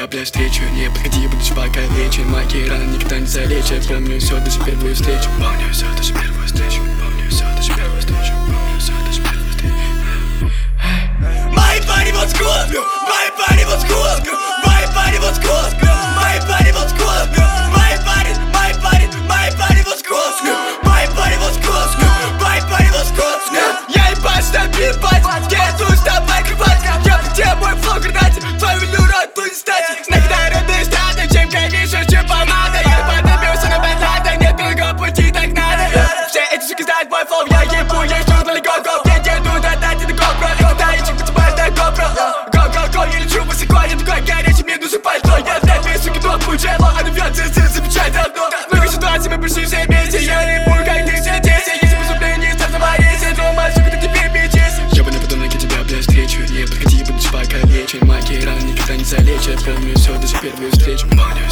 тебя, бля, встречу. Не подходи, будешь покалечен. Мои раны никогда не залечат. Помню все, даже первую встречу. Помню все, даже первую встречу. Помню все, даже первую встречу. Помню все, даже первую встречу. My body was cool, my body was cool, my body was cool, my body was cool, my body was cool, my body was cool, my body was cool. Я ебать, что пипать, скету, вставай, копать. Я где мой флоу гранатит, твою рот будет стать. Иногда родные страны, чем конечно, чем помада. Я подобился на базада, нет другого пути, так надо. Все эти суки знают мой флоу, я ебу, я ищу далеко, я еду до дати до GoPro. Го-го-го, я лечу высоко, я такой горячий, мне нужен пальто. Я знаю, твои суки топ, учело, она вьется, замечает одно. Много ситуаций, мы пришли все вместе, я не буду, как ты все дети. Если поступление, став заварись, то моя сука, ты теперь бичись. Ёбаный подонок, я тебя, бля, встречу. Не подходи, будешь покалечен. Мои раны никогда не залечат. Помню все, даже первую встречу.